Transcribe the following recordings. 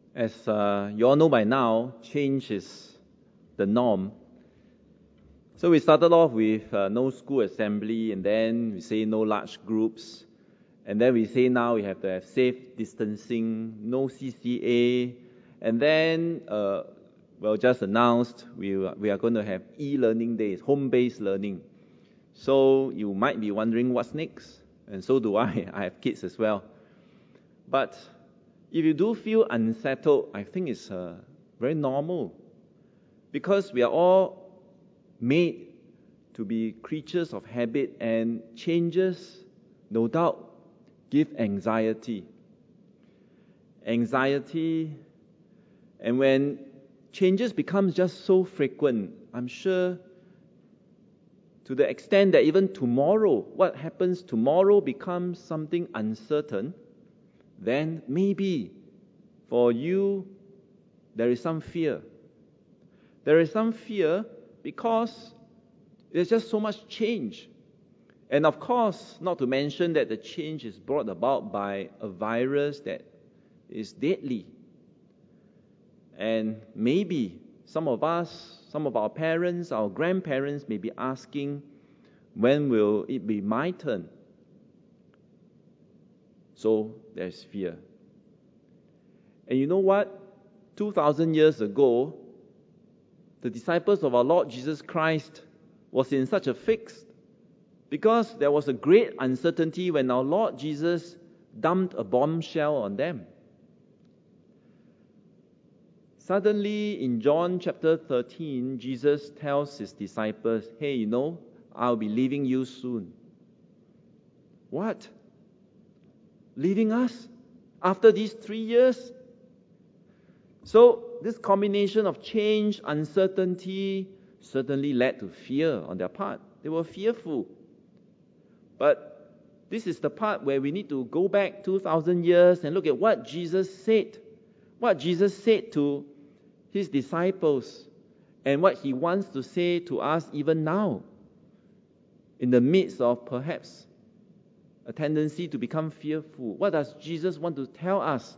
As you all know by now, change is the norm. So we started off with no school assembly, and then we say no large groups, and then we say now we have to have safe distancing, no CCA, and then, just announced we are going to have e-learning days, home-based learning. So you might be wondering what's next, and so do I. I have kids as well. But if you do feel unsettled, I think it's very normal, because we are all made to be creatures of habit, and changes, no doubt, give anxiety. Anxiety, and when changes become just so frequent, I'm sure to the extent that even tomorrow, what happens tomorrow becomes something uncertain, then maybe for you there is some fear. There is some fear because there's just so much change. And of course, not to mention that the change is brought about by a virus that is deadly. And maybe some of us, some of our parents, our grandparents may be asking, when will it be my turn? So there's fear. And you know what? 2,000 years ago, the disciples of our Lord Jesus Christ was in such a fix because there was a great uncertainty when our Lord Jesus dumped a bombshell on them. Suddenly, in John chapter 13, Jesus tells his disciples, hey, I'll be leaving you soon. What? Leaving us? After these 3 years? So, this combination of change, uncertainty, certainly led to fear on their part. They were fearful. But this is the part where we need to go back 2,000 years and look at what Jesus said. What Jesus said to his disciples, and what he wants to say to us even now, in the midst of perhaps a tendency to become fearful. What does Jesus want to tell us?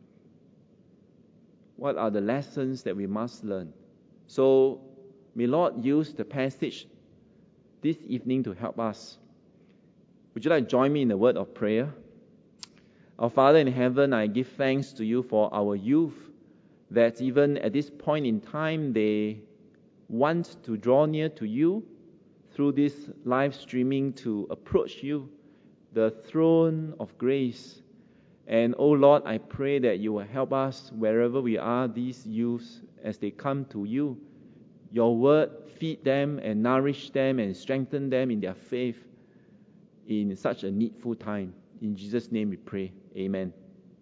What are the lessons that we must learn? So, may Lord use the passage this evening to help us. Would you like to join me in a word of prayer? Our Father in heaven, I give thanks to you for our youth, that even at this point in time, they want to draw near to you through this live streaming, to approach you, the throne of grace. And oh Lord, I pray that you will help us wherever we are, these youths, as they come to you. Your word, feed them and nourish them and strengthen them in their faith in such a needful time. In Jesus' name we pray. Amen.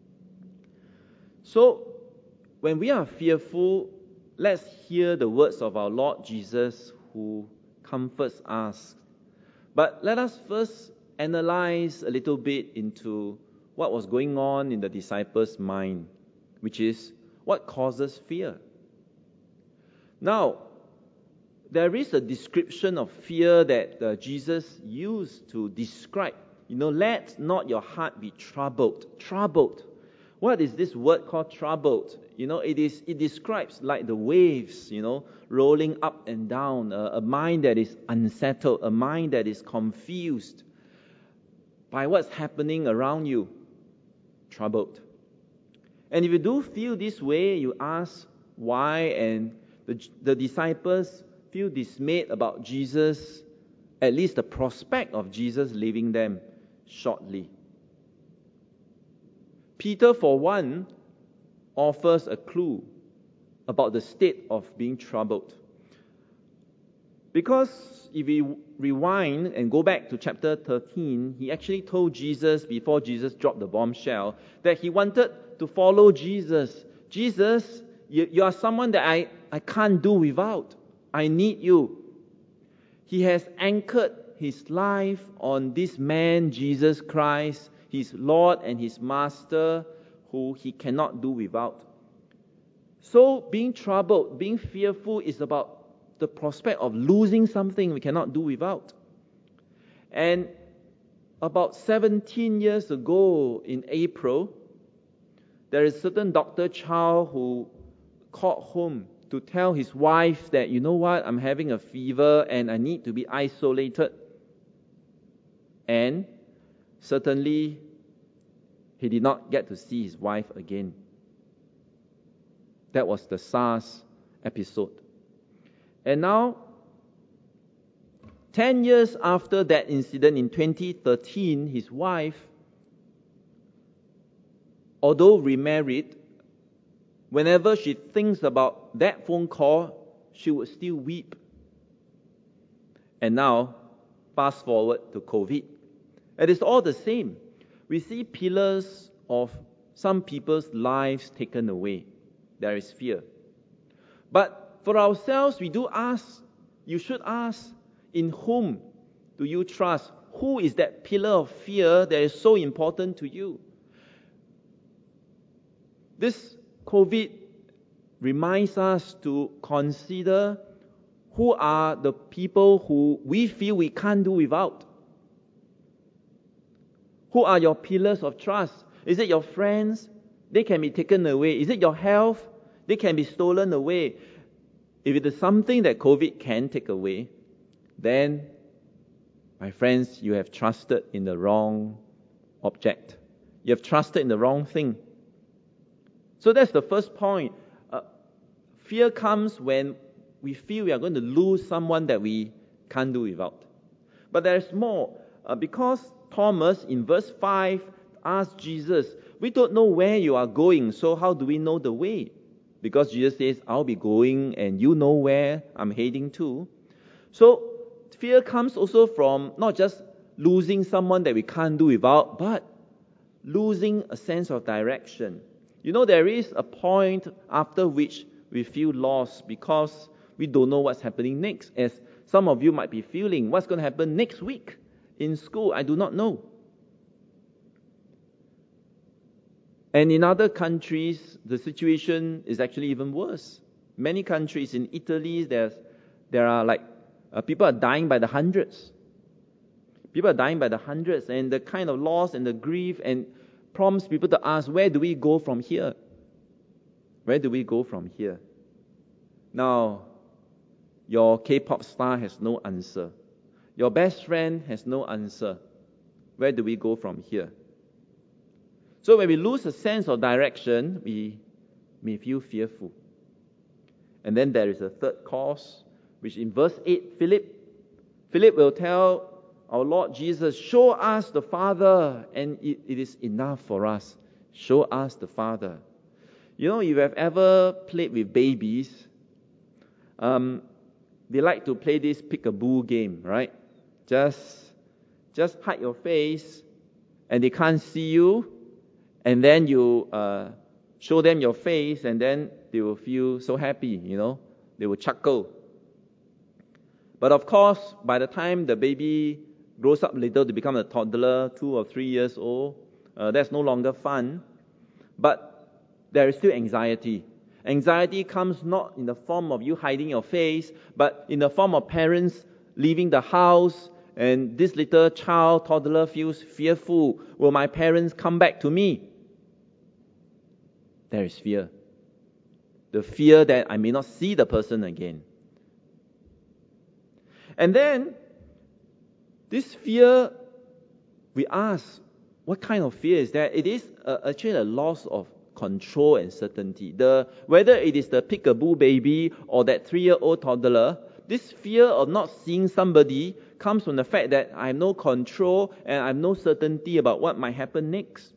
So, when we are fearful, let's hear the words of our Lord Jesus, who comforts us. But let us first analyze a little bit into what was going on in the disciples' mind, which is what causes fear. Now, there is a description of fear that Jesus used to describe. Let not your heart be troubled. Troubled. What is this word called troubled? It describes like the waves, rolling up and down, a mind that is unsettled, a mind that is confused by what's happening around you. Troubled. And if you do feel this way, you ask why, and the disciples feel dismayed about Jesus, at least the prospect of Jesus leaving them shortly. Peter, for one, offers a clue about the state of being troubled. Because if we rewind and go back to chapter 13, he actually told Jesus, before Jesus dropped the bombshell, that he wanted to follow Jesus. Jesus, you are someone that I can't do without. I need you. He has anchored his life on this man, Jesus Christ, his Lord and his Master, who he cannot do without. So being troubled, being fearful is about the prospect of losing something we cannot do without. And about 17 years ago in April, There is a certain Dr. Chow who called home to tell his wife that, you know what, I'm having a fever and I need to be isolated. And certainly, he did not get to see his wife again. That was the SARS episode. And now, 10 years after that incident in 2013, his wife, although remarried, whenever she thinks about that phone call, she would still weep. And now, fast forward to COVID. It is all the same. We see pillars of some people's lives taken away. There is fear. But for ourselves, we do ask, you should ask, in whom do you trust? Who is that pillar of fear that is so important to you? This COVID reminds us to consider who are the people who we feel we can't do without. Who are your pillars of trust? Is it your friends? They can be taken away. Is it your health? They can be stolen away. If it is something that COVID can take away, then, my friends, you have trusted in the wrong object. You have trusted in the wrong thing. So that's the first point. Fear comes when we feel we are going to lose someone that we can't do without. But there's more. Because Thomas, in verse 5, asked Jesus, we don't know where you are going, so how do we know the way? Because Jesus says, I'll be going and you know where I'm heading to. So, fear comes also from not just losing someone that we can't do without, but losing a sense of direction. You know, there is a point after which we feel lost because we don't know what's happening next. As some of you might be feeling, what's going to happen next week in school? I do not know. And in other countries, the situation is actually even worse. Many countries, in Italy, there are people are dying by the hundreds. People are dying by the hundreds, and the kind of loss and the grief and prompts people to ask, where do we go from here? Where do we go from here? Now, your K-pop star has no answer. Your best friend has no answer. Where do we go from here? So when we lose a sense of direction, we may feel fearful. And then there is a third cause, which in verse 8, Philip will tell our Lord Jesus, show us the Father, and it is enough for us. Show us the Father. You know, if you have ever played with babies, they like to play this peek-a-boo game, right? Just hide your face, and they can't see you, and then you show them your face, and then they will feel so happy, you know. They will chuckle. But of course, by the time the baby grows up a little to become a toddler, 2 or 3 years old, that's no longer fun. But there is still anxiety. Anxiety comes not in the form of you hiding your face, but in the form of parents leaving the house, and this little child, toddler, feels fearful. Will my parents come back to me? There is fear. The fear that I may not see the person again. And then, this fear, we ask, what kind of fear is that? It is actually a loss of control and certainty. Whether it is the peek-a-boo baby or that 3-year-old toddler, this fear of not seeing somebody comes from the fact that I have no control and I have no certainty about what might happen next.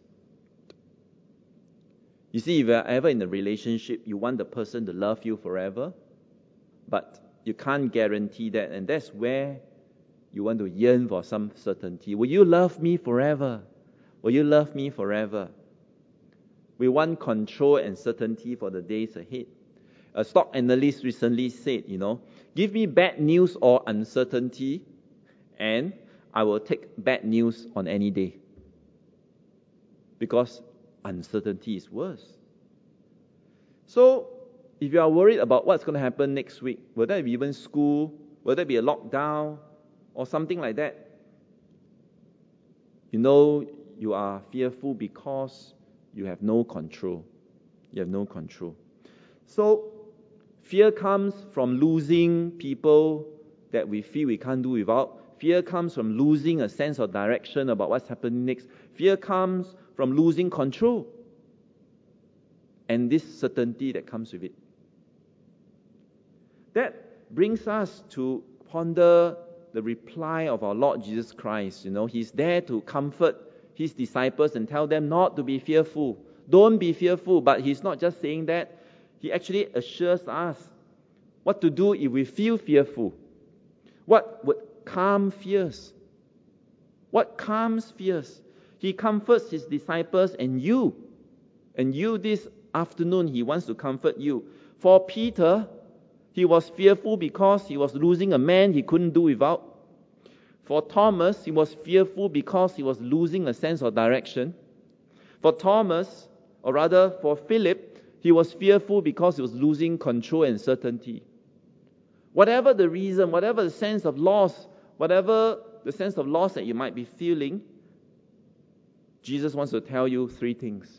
You see, if you're ever in a relationship, you want the person to love you forever, but you can't guarantee that, and that's where you want to yearn for some certainty. Will you love me forever? Will you love me forever? We want control and certainty for the days ahead. A stock analyst recently said, give me bad news or uncertainty, and I will take bad news on any day. Because uncertainty is worse. So, if you are worried about what's going to happen next week, will there be even school? Will there be a lockdown? Or something like that? You are fearful because you have no control. You have no control. So, fear comes from losing people that we feel we can't do without. Fear comes from losing a sense of direction about what's happening next. Fear comes from losing control. And this certainty that comes with it. That brings us to ponder the reply of our Lord Jesus Christ. He's there to comfort His disciples and tell them not to be fearful. Don't be fearful. But He's not just saying that. He actually assures us what to do if we feel fearful. What would calm fears? What calms fears? He comforts His disciples and you. And you this afternoon, He wants to comfort you. For Peter, he was fearful because he was losing a man he couldn't do without. For Thomas, he was fearful because he was losing a sense of direction. For Thomas, or rather for Philip, he was fearful because he was losing control and certainty. Whatever the reason, whatever the sense of loss, whatever the sense of loss that you might be feeling, Jesus wants to tell you three things.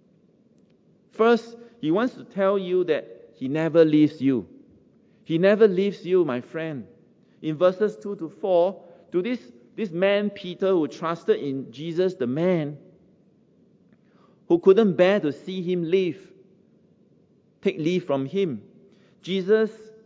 First, He wants to tell you that He never leaves you. He never leaves you, my friend. In verses 2 to 4, to this man Peter who trusted in Jesus, the man who couldn't bear to see Him take leave from Him, Jesus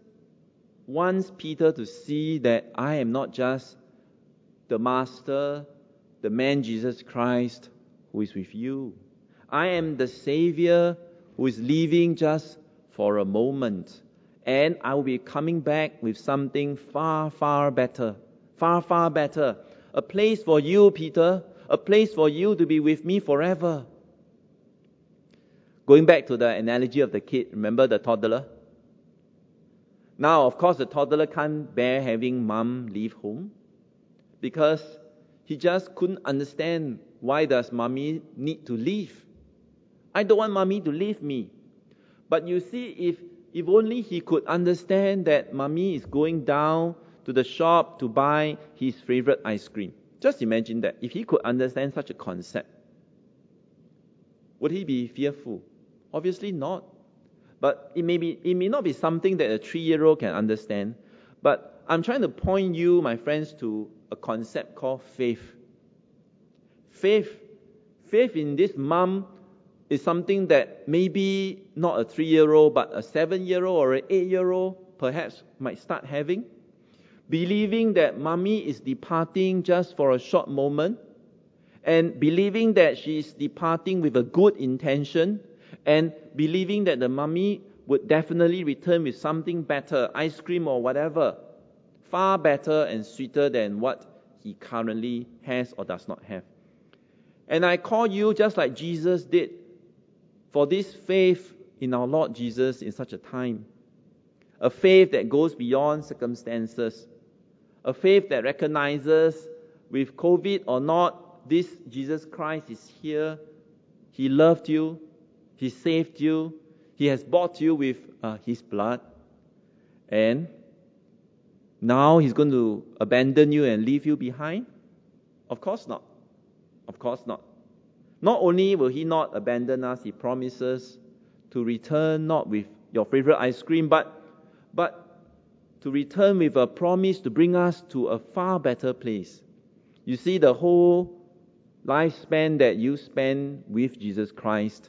wants Peter to see that I am not just the Master, the man Jesus Christ who is with you. I am the Savior who is leaving just for a moment. And I will be coming back with something far, far better. Far, far better. A place for you, Peter. A place for you to be with me forever. Going back to the analogy of the kid, remember the toddler? Now, of course, the toddler can't bear having mom leave home because he just couldn't understand why does mommy need to leave. I don't want mommy to leave me. But you see, if only he could understand that mommy is going down to the shop to buy his favorite ice cream. Just imagine that. If he could understand such a concept, would he be fearful? Obviously not. But it may not be something that a 3-year-old can understand. But I'm trying to point you, my friends, to a concept called faith. Faith in this mom is something that maybe not a 3-year-old, but a 7-year-old or an 8-year-old perhaps might start having. Believing that mommy is departing just for a short moment, and believing that she is departing with a good intention, and believing that the mommy would definitely return with something better, ice cream or whatever, far better and sweeter than what he currently has or does not have. And I call you, just like Jesus did, for this faith in our Lord Jesus in such a time. A faith that goes beyond circumstances. A faith that recognizes, with COVID or not, this Jesus Christ is here. He loved you. He saved you. He has bought you with His blood. And now He's going to abandon you and leave you behind? Of course not. Of course not. Not only will He not abandon us, He promises to return not with your favorite ice cream, but to return with a promise to bring us to a far better place. You see, the whole lifespan that you spend with Jesus Christ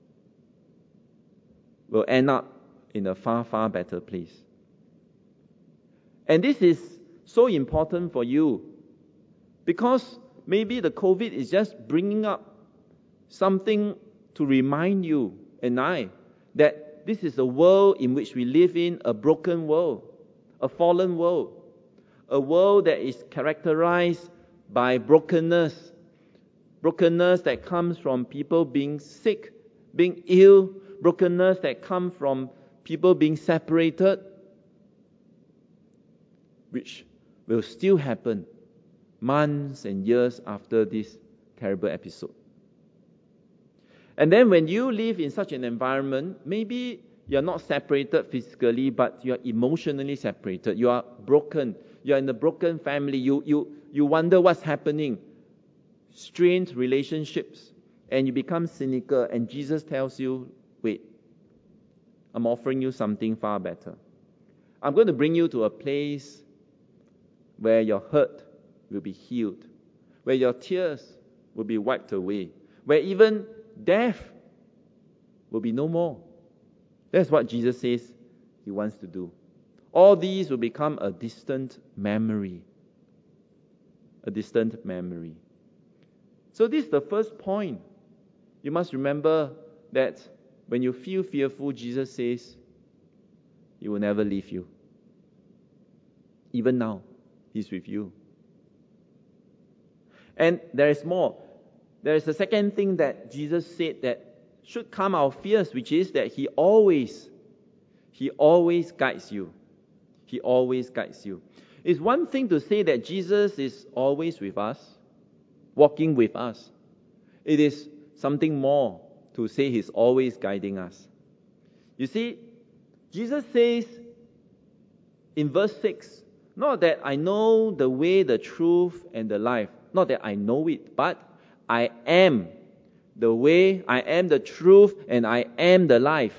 will end up in a far, far better place. And this is so important for you because maybe the COVID is just bringing up something to remind you and I that this is a world in which we live in, a broken world, a fallen world, a world that is characterized by brokenness that comes from people being sick, being ill, brokenness that comes from people being separated, which will still happen months and years after this terrible episode. And then when you live in such an environment, maybe you're not separated physically, but you're emotionally separated. You are broken. You're in a broken family. You wonder what's happening. Strained relationships. and you become cynical, and Jesus tells you, wait, I'm offering you something far better. I'm going to bring you to a place where your hurt will be healed, where your tears will be wiped away, where even death will be no more. That's what Jesus says he wants to do. All these will become a distant memory. A distant memory. So this is the first point. You must remember that when you feel fearful, Jesus says, He will never leave you. Even now, He's with you. And there is more. There is a second thing that Jesus said that should calm our fears, which is that He always guides you. He always guides you. It's one thing to say that Jesus is always with us, walking with us. It is something more to say He's always guiding us. You see, Jesus says in verse 6, not that I know the way, the truth, and the life. Not that I know it, but I am the way, I am the truth, and I am the life.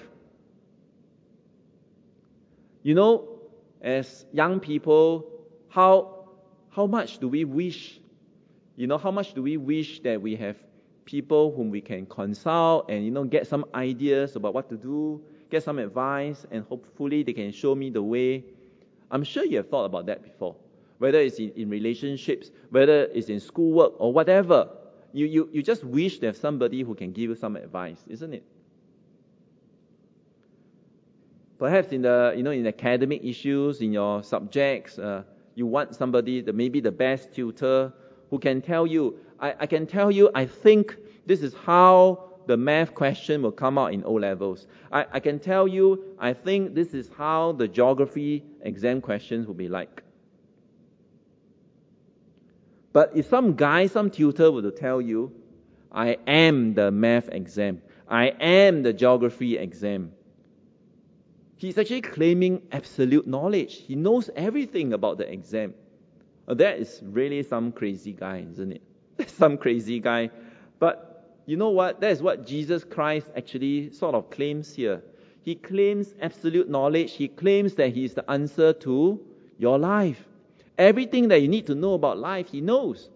You know, as young people, how much do we wish, how much do we wish that we have people whom we can consult and, get some ideas about what to do, get some advice, and hopefully they can show me the way. I'm sure you have thought about that before. Whether it's in relationships, whether it's in schoolwork or whatever. You just wish to have somebody who can give you some advice, isn't it? Perhaps in in academic issues, in your subjects, you want somebody, maybe the best tutor, who can tell you, I can tell you, I think this is how the math question will come out in O-levels. I can tell you, I think this is how the geography exam questions will be like. But if some tutor were to tell you, I am the math exam, I am the geography exam, he's actually claiming absolute knowledge. He knows everything about the exam. That is really some crazy guy, isn't it? Some crazy guy. But you know what? That is what Jesus Christ actually sort of claims here. He claims absolute knowledge. He claims that He is the answer to your life. Everything that you need to know about life, He knows.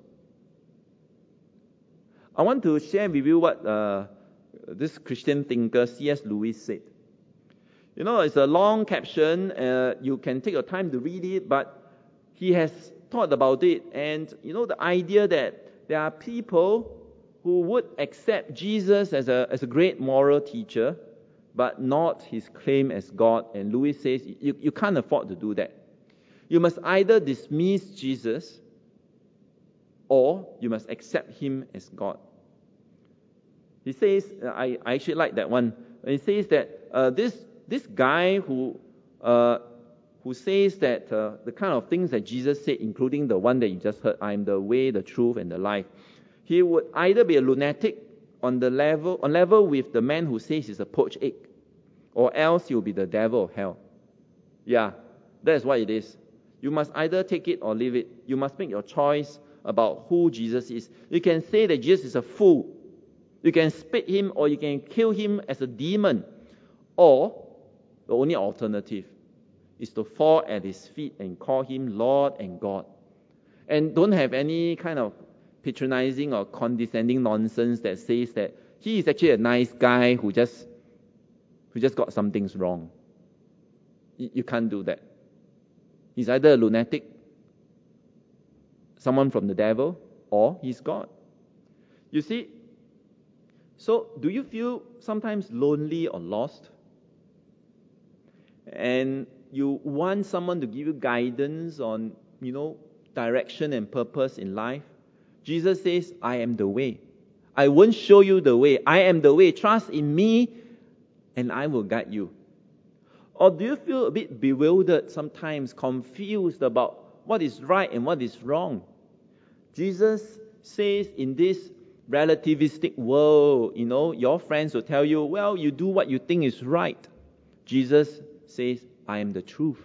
I want to share with you what this Christian thinker C.S. Lewis said. It's a long caption. You can take your time to read it, but he has thought about it. And, the idea that there are people who would accept Jesus as a great moral teacher, but not His claim as God. And Lewis says, you can't afford to do that. You must either dismiss Jesus or you must accept Him as God. He says, I actually like that one. He says that this guy who says that the kind of things that Jesus said, including the one that you just heard, I am the way, the truth, and the life, he would either be a lunatic on level with the man who says he's a poached egg, or else he will be the devil of hell. Yeah, that's what it is. You must either take it or leave it. You must make your choice about who Jesus is. You can say that Jesus is a fool. You can spit Him or you can kill Him as a demon. Or the only alternative is to fall at His feet and call Him Lord and God. And don't have any kind of patronizing or condescending nonsense that says that He is actually a nice guy who just got some things wrong. You can't do that. He's either a lunatic, someone from the devil, or he's God. You see, so do you feel sometimes lonely or lost? And you want someone to give you guidance on, direction and purpose in life? Jesus says, I am the way. I won't show you the way. I am the way. Trust in me and I will guide you. Or do you feel a bit bewildered sometimes, confused about what is right and what is wrong? Jesus says in this relativistic world, your friends will tell you, well, you do what you think is right. Jesus says, I am the truth.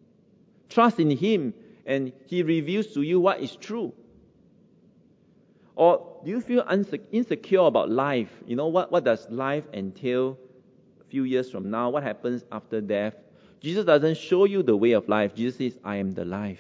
Trust in Him and He reveals to you what is true. Or do you feel insecure about life? You know, what does life entail a few years from now? What happens after death? Jesus doesn't show you the way of life. Jesus says, I am the life.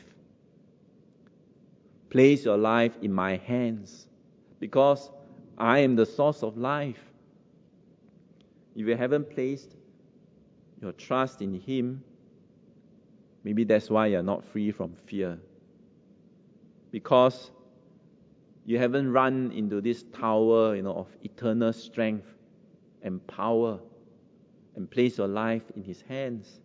Place your life in my hands because I am the source of life. If you haven't placed your trust in Him, maybe that's why you're not free from fear. Because you haven't run into this tower, of eternal strength and power and place your life in His hands.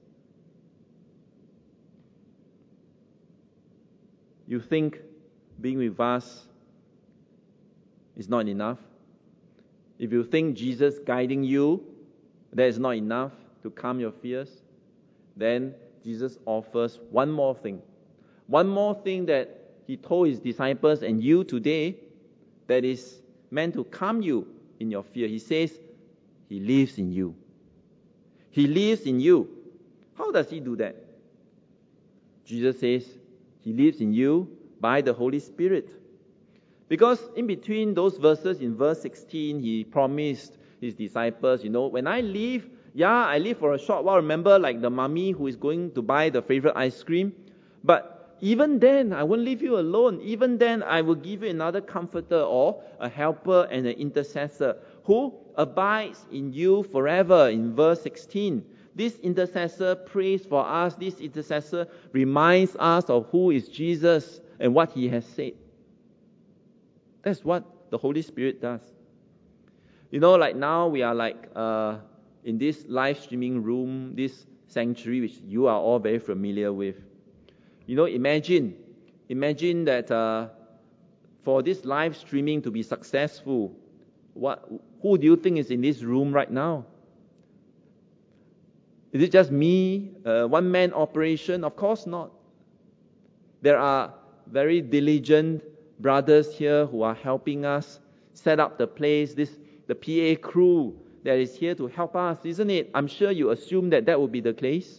You think being with us is not enough? If you think Jesus guiding you, that is not enough to calm your fears, then Jesus offers one more thing. One more thing that He told His disciples and you today that is meant to calm you in your fear. He says, He lives in you. He lives in you. How does He do that? Jesus says, He lives in you by the Holy Spirit. Because in between those verses, in verse 16, He promised His disciples, when I leave, I leave for a short while. Remember, like the mummy who is going to buy the favorite ice cream? But even then, I won't leave you alone. Even then, I will give you another comforter or a helper and an intercessor who abides in you forever, in verse 16. This intercessor prays for us. This intercessor reminds us of who is Jesus and what He has said. That's what the Holy Spirit does. Like now we are in this live streaming room, this sanctuary, which you are all very familiar with. Imagine that for this live streaming to be successful, who do you think is in this room right now? Is it just me, one-man operation? Of course not. There are very diligent brothers here who are helping us set up the place, the PA crew that is here to help us, isn't it? I'm sure you assume that would be the case.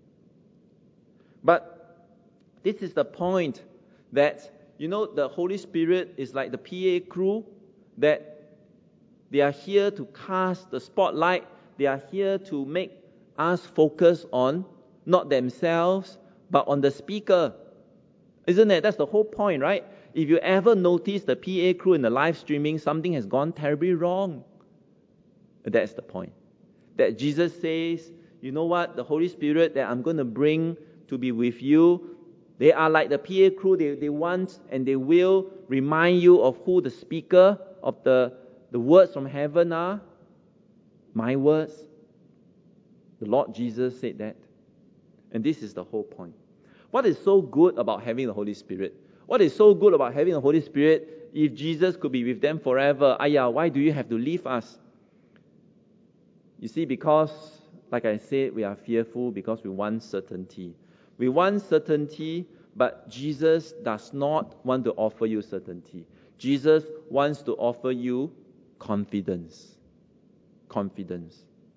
But this is the point that, the Holy Spirit is like the PA crew, that they are here to cast the spotlight. They are here to make us focus on not themselves, but on the speaker. Isn't it? That's the whole point, right? If you ever notice the PA crew in the live streaming, something has gone terribly wrong. That's the point. That Jesus says, you know what? The Holy Spirit that I'm going to bring to be with you, they are like the PA crew. They want and they will remind you of who the speaker of the words from heaven are. My words. The Lord Jesus said that. And this is the whole point. What is so good about having the Holy Spirit? What is so good about having the Holy Spirit if Jesus could be with them forever? Why do you have to leave us? You see, because, like I said, we are fearful because we want certainty. We want certainty, but Jesus does not want to offer you certainty. Jesus wants to offer you confidence. Confidence.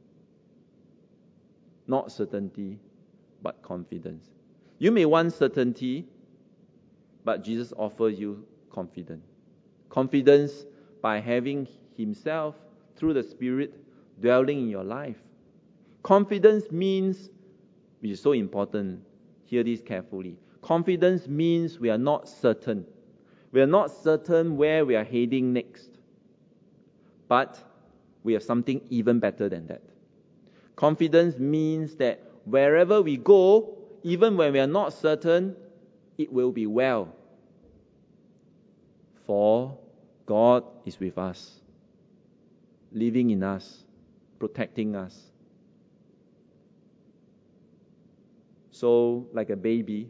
Not certainty, but confidence. You may want certainty, but Jesus offers you confidence. Confidence by having Himself, through the Spirit, dwelling in your life. Confidence means, which is so important, hear this carefully. Confidence means we are not certain. We are not certain where we are heading next. But we have something even better than that. Confidence means that wherever we go, even when we are not certain, it will be well. For God is with us, living in us, protecting us. So, like a baby,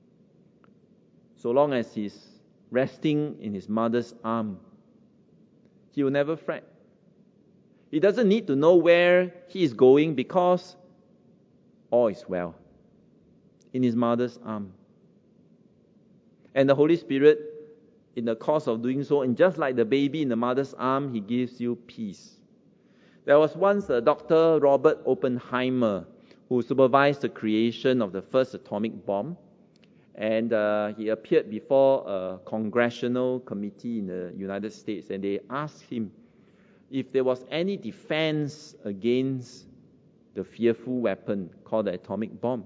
so long as he's resting in his mother's arm, he will never fret. He doesn't need to know where he is going because all is well in his mother's arm. And the Holy Spirit, in the course of doing so, and just like the baby in the mother's arm, He gives you peace. There was once a Dr. Robert Oppenheimer who supervised the creation of the first atomic bomb. And he appeared before a congressional committee in the United States, and they asked him if there was any defense against the fearful weapon called the atomic bomb.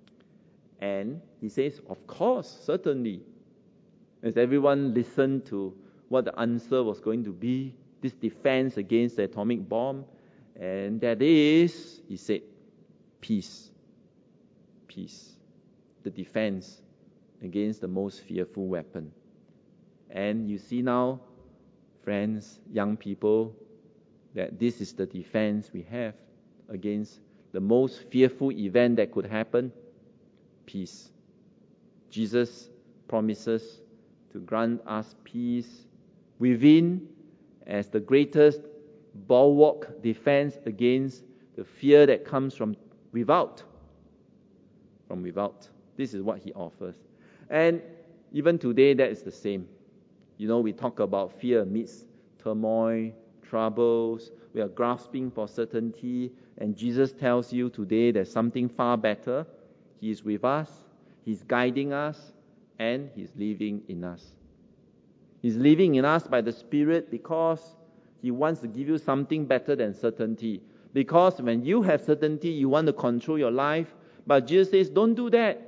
And he says, of course, certainly. As everyone listened to what the answer was going to be, this defense against the atomic bomb, and that is, he said, peace. Peace. The defense against the most fearful weapon. And you see now, friends, young people, that this is the defense we have against the most fearful event that could happen, peace. Jesus promises to grant us peace within as the greatest bulwark defense against the fear that comes from without. From without. This is what he offers. And even today, that is the same. You know, we talk about fear amidst turmoil, troubles. We are grasping for certainty. And Jesus tells you today there's something far better. He is with us. He's guiding us. And He's living in us. He's living in us by the Spirit because He wants to give you something better than certainty. Because when you have certainty, you want to control your life. But Jesus says, don't do that.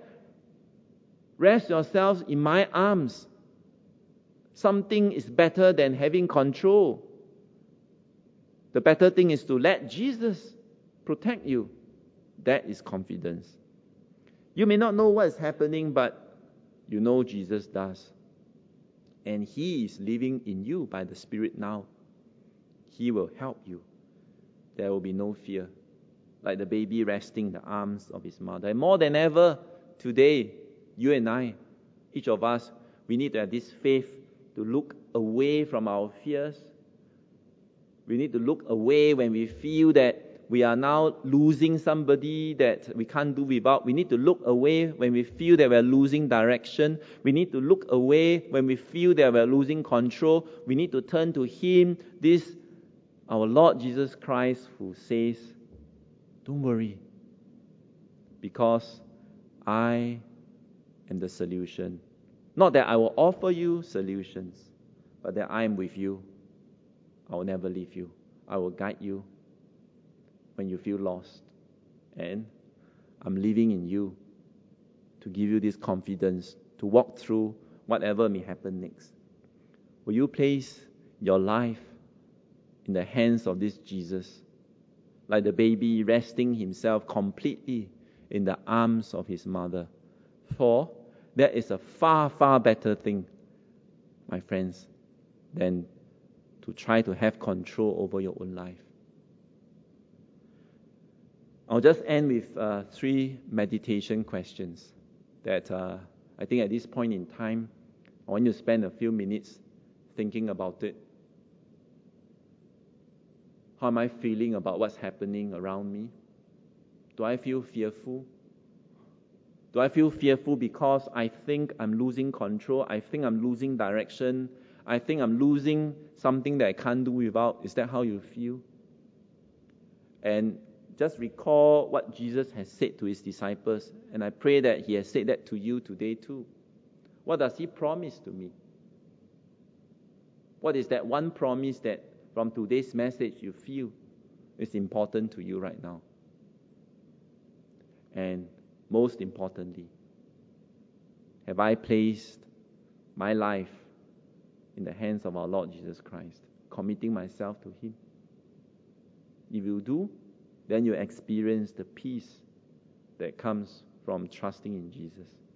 Rest yourselves in my arms. Something is better than having control. The better thing is to let Jesus protect you. That is confidence. You may not know what is happening, but you know Jesus does. And He is living in you by the Spirit now. He will help you. There will be no fear. Like the baby resting in the arms of his mother. And more than ever, today, you and I, each of us, we need to have this faith to look away from our fears. We need to look away when we feel that we are now losing somebody that we can't do without. We need to look away when we feel that we're losing direction. We need to look away when we feel that we're losing control. We need to turn to Him, our Lord Jesus Christ, who says, don't worry, because I am the solution. Not that I will offer you solutions, but that I am with you. I will never leave you. I will guide you when you feel lost. And I'm living in you to give you this confidence to walk through whatever may happen next. Will you place your life in the hands of this Jesus, like the baby resting himself completely in the arms of his mother? For that is a far, far better thing, my friends, than to try to have control over your own life. I'll just end with 3 meditation questions that I think at this point in time, I want you to spend a few minutes thinking about it. How am I feeling about what's happening around me? Do I feel fearful? Do I feel fearful because I think I'm losing control? I think I'm losing direction? I think I'm losing something that I can't do without? Is that how you feel? And just recall what Jesus has said to His disciples, and I pray that He has said that to you today too. What does He promise to me? What is that one promise that from today's message you feel is important to you right now? And most importantly, have I placed my life in the hands of our Lord Jesus Christ, committing myself to Him? If you do, then you experience the peace that comes from trusting in Jesus.